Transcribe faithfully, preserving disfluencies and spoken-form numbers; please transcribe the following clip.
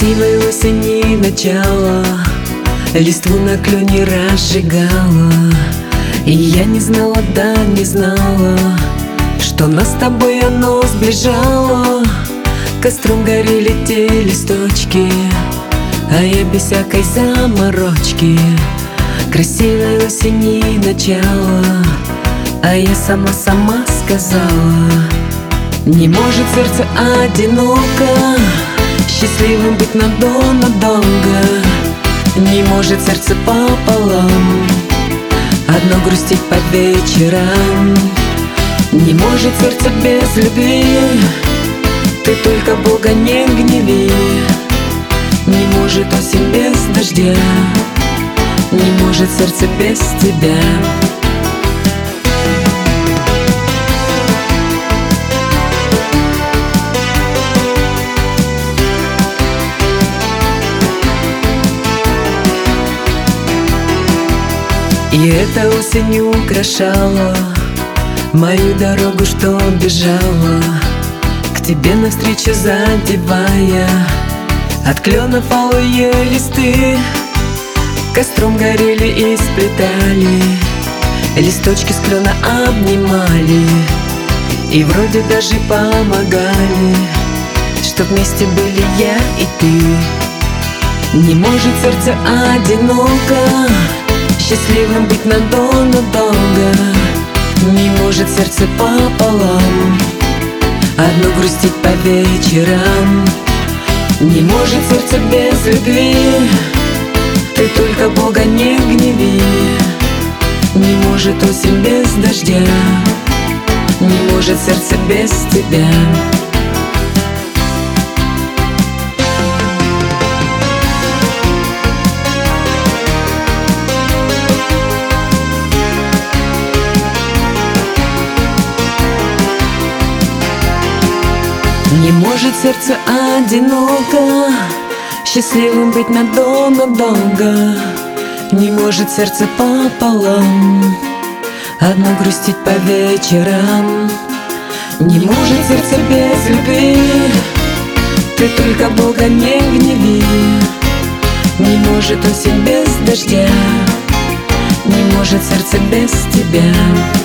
Красивой осени начало, листву на клёне разжигала. И я не знала, да не знала, что нас с тобой оно сближало. Костром горели те листочки, а я без всякой заморочки. Красивой осени начало, а я сама-сама сказала: не может сердце одиноко счастливым быть надолго-долго. Не может сердце пополам одно грустить по вечерам. Не может сердце без любви, ты только Бога не гневи. Не может осень без дождя, не может сердце без тебя. И эта осень украшала мою дорогу, что бежала к тебе навстречу, задевая от кленов алые листы. Костром горели и сплетали, листочки с клена обнимали, и вроде даже помогали, чтоб вместе были я и ты. Не может сердце одиноко счастливым быть надолго-долго. Не может сердце пополам одно грустить по вечерам. Не может сердце без любви, ты только Бога не гневи. Не может осень без дождя, не может сердце без тебя. Не может сердце одиноко счастливым быть надолго-долго. Не может сердце пополам одно грустить по вечерам. Не может сердце без любви, ты только Бога не гневи. Не может осень без дождя, не может сердце без тебя.